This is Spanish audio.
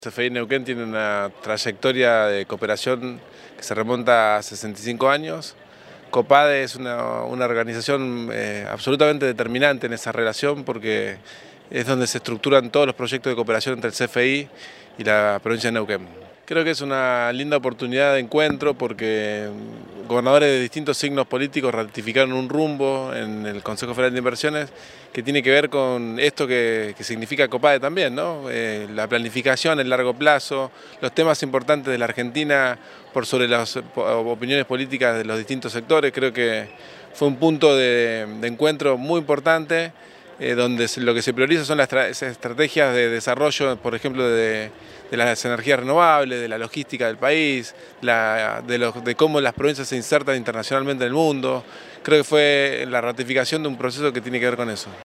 CFI Neuquén tiene una trayectoria de cooperación que se remonta a 65 años. COPADE es una organización absolutamente determinante en esa relación porque es donde se estructuran todos los proyectos de cooperación entre el CFI y la provincia de Neuquén. Creo que es una linda oportunidad de encuentro porque gobernadores de distintos signos políticos ratificaron un rumbo en el Consejo Federal de Inversiones que tiene que ver con esto que significa COPADE también, ¿no? La planificación, el largo plazo, los temas importantes de la Argentina por sobre las opiniones políticas de los distintos sectores. Creo que fue un punto de encuentro muy importante donde lo que se prioriza son las estrategias de desarrollo, por ejemplo, de las energías renovables, de la logística del país, de cómo las provincias se insertan internacionalmente en el mundo. Creo que fue la ratificación de un proceso que tiene que ver con eso.